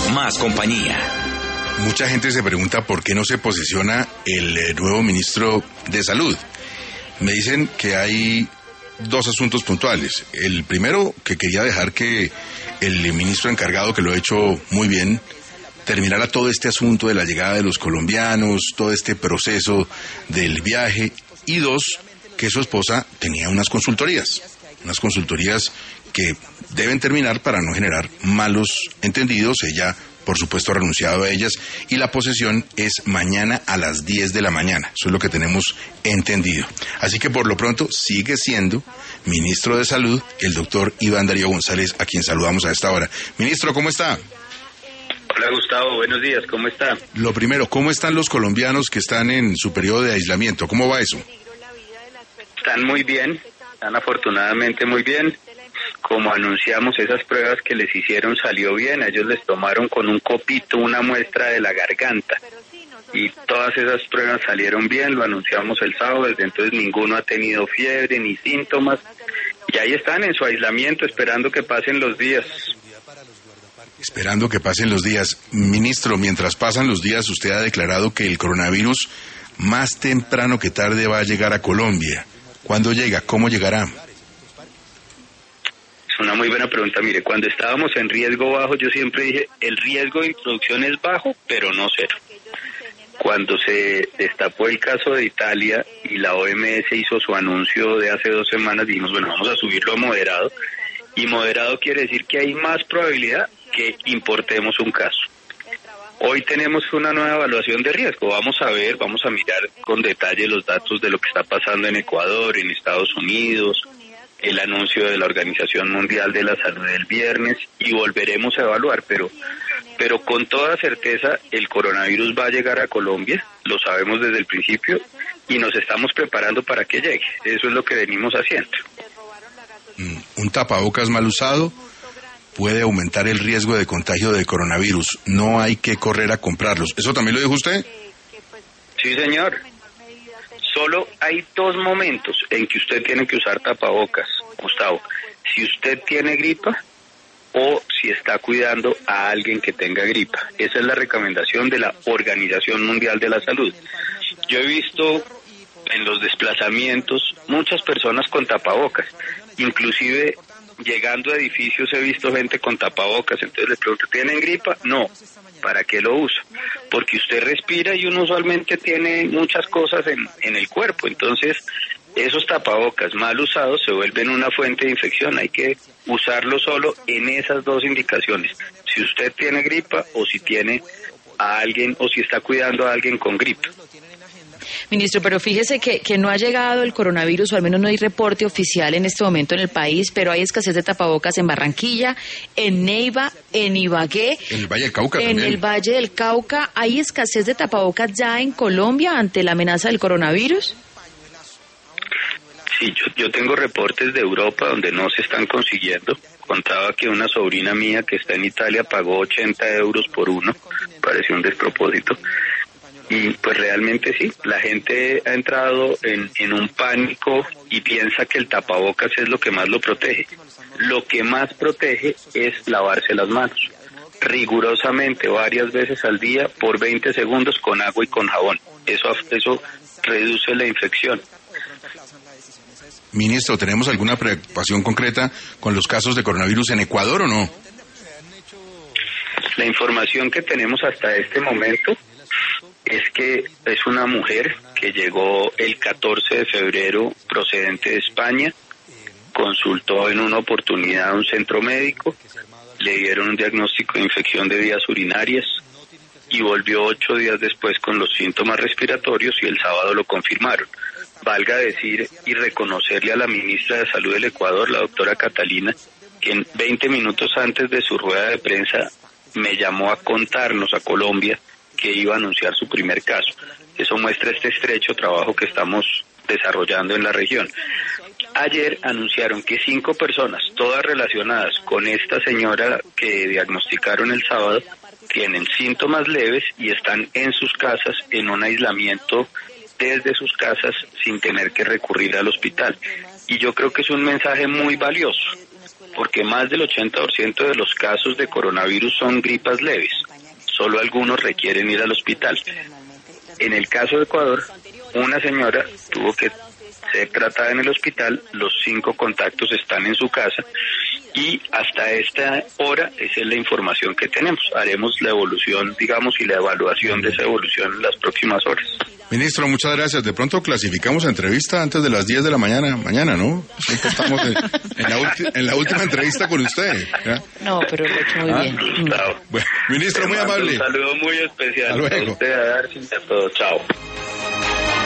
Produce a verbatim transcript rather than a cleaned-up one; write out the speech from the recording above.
más compañía. Mucha gente se pregunta por qué no se posesiona el eh, nuevo ministro de Salud. Me dicen que hay dos asuntos puntuales. El primero, que quería dejar que el ministro encargado, que lo ha hecho muy bien, terminara todo este asunto de la llegada de los colombianos, todo este proceso del viaje. Y dos, que su esposa tenía unas consultorías, unas consultorías que deben terminar para no generar malos entendidos. Ella, por supuesto, ha renunciado a ellas y la posesión es mañana a las diez de la mañana. Eso es lo que tenemos entendido. Así que por lo pronto sigue siendo ministro de Salud el doctor Iván Darío González, a quien saludamos a esta hora. Ministro, ¿cómo está? Hola Gustavo, buenos días, ¿cómo está? Lo primero, ¿cómo están los colombianos que están en su periodo de aislamiento? ¿Cómo va eso? Están muy bien, están afortunadamente muy bien. Como anunciamos, esas pruebas que les hicieron salió bien. A ellos les tomaron con un copito una muestra de la garganta y todas esas pruebas salieron bien. Lo anunciamos el sábado, desde entonces ninguno ha tenido fiebre ni síntomas y ahí están en su aislamiento esperando que pasen los días. Esperando que pasen los días. Ministro, mientras pasan los días, usted ha declarado que el coronavirus más temprano que tarde va a llegar a Colombia. ¿Cuándo llega? ¿Cómo llegará? Una muy buena pregunta. Mire, cuando estábamos en riesgo bajo, yo siempre dije, el riesgo de introducción es bajo, pero no cero. Cuando se destapó el caso de Italia y la O M S hizo su anuncio de hace dos semanas, dijimos, bueno, vamos a subirlo a moderado. Y moderado quiere decir que hay más probabilidad que importemos un caso. Hoy tenemos una nueva evaluación de riesgo. Vamos a ver, vamos a mirar con detalle los datos de lo que está pasando en Ecuador, en Estados Unidos, el anuncio de la Organización Mundial de la Salud del viernes y volveremos a evaluar, pero pero con toda certeza el coronavirus va a llegar a Colombia, lo sabemos desde el principio y nos estamos preparando para que llegue. Eso es lo que venimos haciendo. Un tapabocas mal usado puede aumentar el riesgo de contagio de coronavirus. No hay que correr a comprarlos. ¿Eso también lo dijo usted? Sí, señor. Solo hay dos momentos en que usted tiene que usar tapabocas, Gustavo. Si usted tiene gripa o si está cuidando a alguien que tenga gripa. Esa es la recomendación de la Organización Mundial de la Salud. Yo he visto en los desplazamientos muchas personas con tapabocas, inclusive llegando a edificios he visto gente con tapabocas. Entonces les pregunto, ¿tienen gripa? No. ¿Para qué lo usa? Porque usted respira y uno usualmente tiene muchas cosas en, en el cuerpo. Entonces, esos tapabocas mal usados se vuelven una fuente de infección. Hay que usarlo solo en esas dos indicaciones. Si usted tiene gripa o si tiene a alguien o si está cuidando a alguien con gripa. Ministro, pero fíjese que, que no ha llegado el coronavirus, o al menos no hay reporte oficial en este momento en el país, pero hay escasez de tapabocas en Barranquilla, en Neiva, en Ibagué, en el Valle del Cauca en también. el Valle del Cauca. ¿Hay escasez de tapabocas ya en Colombia ante la amenaza del coronavirus? Sí, yo, yo tengo reportes de Europa donde no se están consiguiendo. Contaba que una sobrina mía que está en Italia pagó ochenta euros por uno, pareció un despropósito. Y pues realmente sí, la gente ha entrado en, en un pánico y piensa que el tapabocas es lo que más lo protege. Lo que más protege es lavarse las manos, rigurosamente varias veces al día por veinte segundos con agua y con jabón. Eso, eso reduce la infección. Ministro, ¿tenemos alguna preocupación concreta con los casos de coronavirus en Ecuador o no? La información que tenemos hasta este momento es que es una mujer que llegó el catorce de febrero procedente de España, consultó en una oportunidad a un centro médico, le dieron un diagnóstico de infección de vías urinarias y volvió ocho días después con los síntomas respiratorios y el sábado lo confirmaron. Valga decir y reconocerle a la ministra de Salud del Ecuador, la doctora Catalina, que en veinte minutos antes de su rueda de prensa me llamó a contarnos a Colombia que iba a anunciar su primer caso. Eso muestra este estrecho trabajo que estamos desarrollando en la región. Ayer anunciaron que cinco personas, todas relacionadas con esta señora que diagnosticaron el sábado, tienen síntomas leves y están en sus casas en un aislamiento desde sus casas sin tener que recurrir al hospital. Y yo creo que es un mensaje muy valioso. porque más del ochenta por ciento de los casos de coronavirus son gripas leves. Solo algunos requieren ir al hospital. En el caso de Ecuador, una señora tuvo que ser tratada en el hospital, los cinco contactos están en su casa y hasta esta hora esa es la información que tenemos. Haremos la evolución, digamos, y la evaluación de esa evolución en las próximas horas. Ministro, muchas gracias. De pronto clasificamos entrevista antes de las diez de la mañana, mañana, ¿no? Siempre estamos en, en, la ulti- en la última entrevista con usted. ¿Ya? No, pero lo he hecho muy Ah, bien. Gustavo. Bueno, ministro, muy amable. Un saludo muy especial Hasta luego. a usted, a Darcy y a todos. Chao.